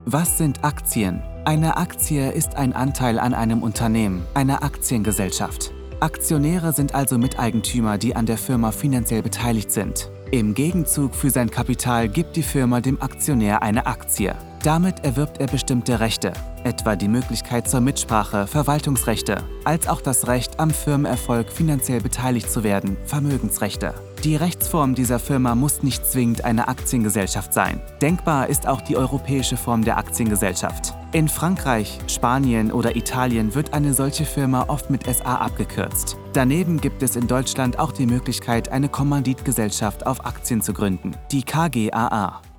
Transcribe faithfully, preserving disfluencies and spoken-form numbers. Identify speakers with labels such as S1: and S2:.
S1: Was sind Aktien? Eine Aktie ist ein Anteil an einem Unternehmen, einer Aktiengesellschaft. Aktionäre sind also Miteigentümer, die an der Firma finanziell beteiligt sind. Im Gegenzug für sein Kapital gibt die Firma dem Aktionär eine Aktie. Damit erwirbt er bestimmte Rechte, etwa die Möglichkeit zur Mitsprache, Verwaltungsrechte, als auch das Recht, am Firmenerfolg finanziell beteiligt zu werden, Vermögensrechte. Die Rechtsform dieser Firma muss nicht zwingend eine Aktiengesellschaft sein. Denkbar ist auch die europäische Form der Aktiengesellschaft. In Frankreich, Spanien oder Italien wird eine solche Firma oft mit S A abgekürzt. Daneben gibt es in Deutschland auch die Möglichkeit, eine Kommanditgesellschaft auf Aktien zu gründen, die K G A A.